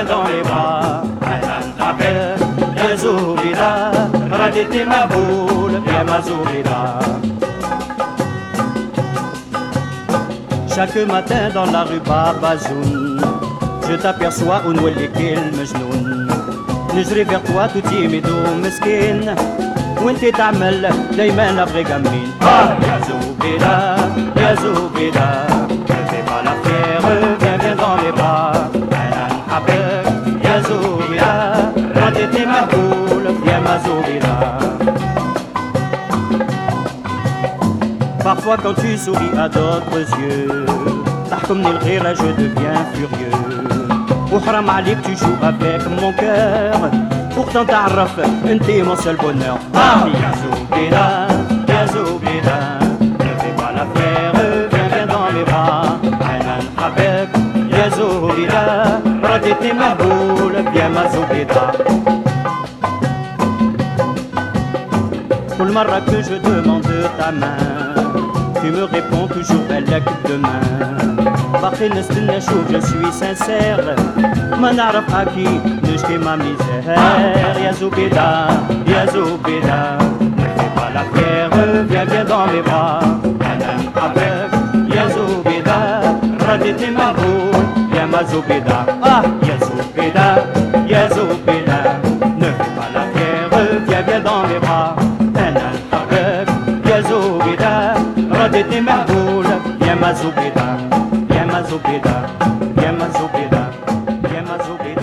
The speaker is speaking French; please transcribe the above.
viens dans les bras. Ya Zoubida, raditi ma boule, viens ma Zoubida. Chaque matin dans la rue Babazoun, je t'aperçois au Nouélikil Mejnoun. نجري vers toi tout timide ou mesquine, وانت تعمل دايما ابغي قمين. يا زوبيدا يا زوبيدا, ne fais pas la fière, viens dans les bras. انا نحبك يا زوبيدا, رديتي مهبول يا ما زوبيدا. Parfois quand tu souris à d'autres yeux, تحكمني الغيرة, je deviens furieux. وحرام عليك, tu joues avec mon cœur. Pourtant تعرف انتي mon seul bonheur. Ya Zoubida, ya Zoubida, ne fais pas la fière, viens dans les bras. انا نحبك يا زوبيدا, رديتي مهبول يا ما زوبيدا. كل مرة que je demande ta main, tu me réponds toujours بلك demain. باقي نستنى شوف, je suis sincère, ما نعرف أكيد نشكي ما misère. يا زوبيدا يا زوبيدا, ne fais pas la fière, viens dans mes bras. أنا نحبك يا زوبيدا, رديتي مهبول يا ما زوبيدا. يا زوبيدا يا زوبيدا, ne fais pas la fière, viens dans mes bras. أنا نحبك يا زوبيدا, رديتي مهبول يا ما زوبيدا. Ya ma Zoubida, ya ma Zoubida, ya ma Zoubida.